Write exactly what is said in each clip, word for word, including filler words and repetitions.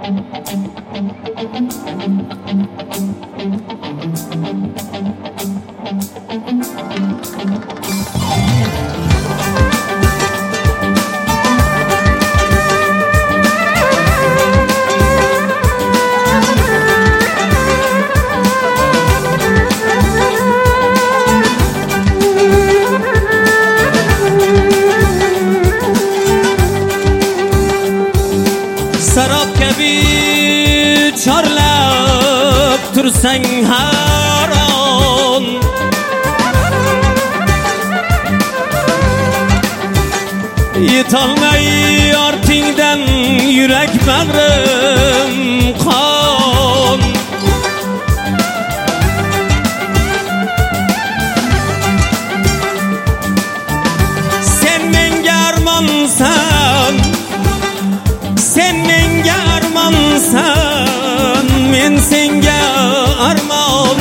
Sarab kabi chorlab tursang har on, yetolmay ortingdan yurak bag'rim qon. Sen menga armonsan, sen menga armonsan, men senga armon.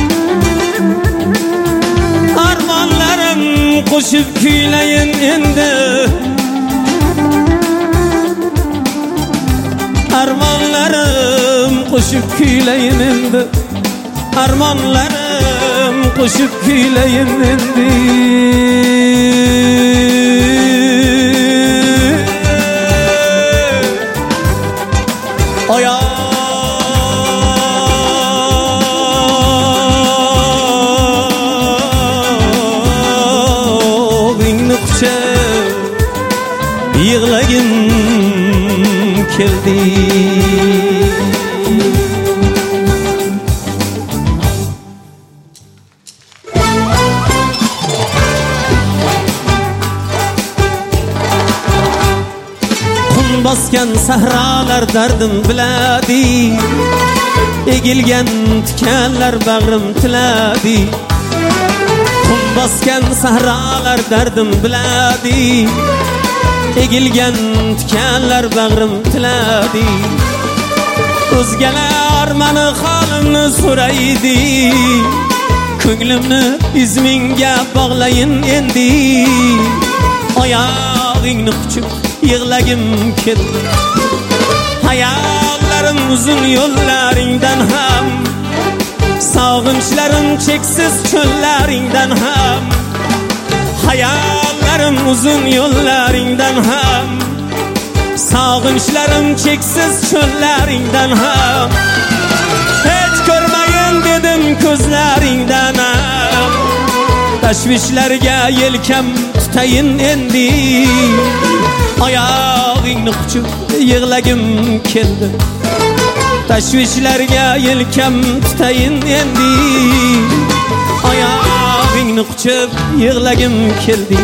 Armonlarim qo'shib kuylayin endi, armonlarim qo'shib kuylayin endi, armonlarim qo'shib kuylayin endi. Oyog'ingni quchib yig'lagim keldi. Qum bosgan sahrolar dardim biladi, egilgan tikanlar bag'rim tiladi. Qum bosgan sahrolar dardim biladi, egilgan tikanlar bag'rim tiladi. O'zgalar mani holimni so'raydi, ko'nglimni izmingga bog'layin endi. Oyog'ingni quchib yig'lagim keldi. Hayollarim uzun yo'llaringdan ham, sog'inchlarim cheksiz cho'llaringdan ham. Hayollarim uzun yo'llaringdan ham, sog'inchlarim cheksiz cho'llaringdan ham. Hech ko'rmayin dedim ko'zlaringdan ham, tashvishlarga yelkam tutayin endi. Oyog'ingni quchib yig'lagim keldi, tashvishlarga yelkam tutayin endi. Oyog'ingni quchib yig'lagim keldi.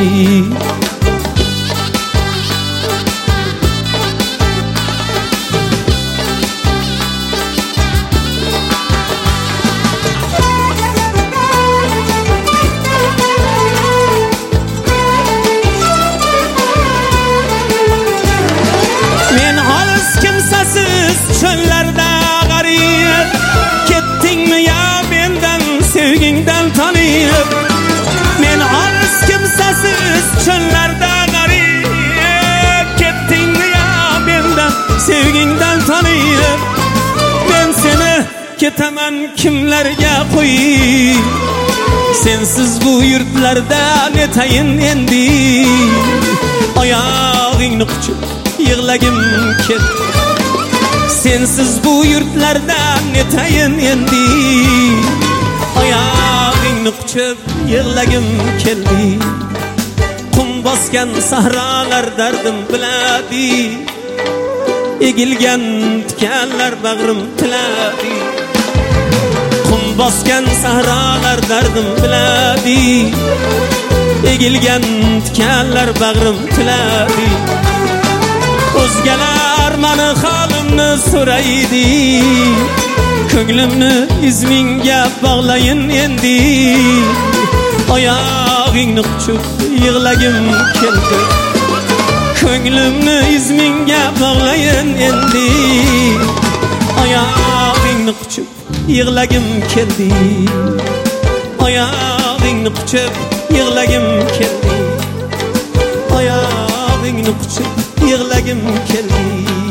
Men olis kimsasiz cho'llarda g'arib, ketdingmi ya mendan sevgingdan tanib. Men olis kimsasiz cho'llarda g'arib, ketdingmi ya mendan sevgingdan tanib. Men seni ketaman kimlarga qo'yib, sensiz bu yurtlarda netayin endi. Oyog'ingni quchib yig'lagim keldi, sensiz bu yurtlarda netayin endi. Oyog'ingni quchib yig'lagim keldi. Qum bosgan sahrolar dardim biladi, egilgan tikanlar bag'rim tiladi. Qum bosgan sahrolar dardim biladi, egilgan tikanlar bag'rim tiladi. O'zgalar mani holimni so'raydi, ko'nglimni izmingga bog'layin endi. Oyog'ingni quchib yig'lagim keldi, ko'nglimni izmingga bog'layin endi. Oyog'ingni quchib yig'lagim keldi, oyog'ingni quchib yig'lagim keldi. Oyog'ingni quchib yig'lagim keldi.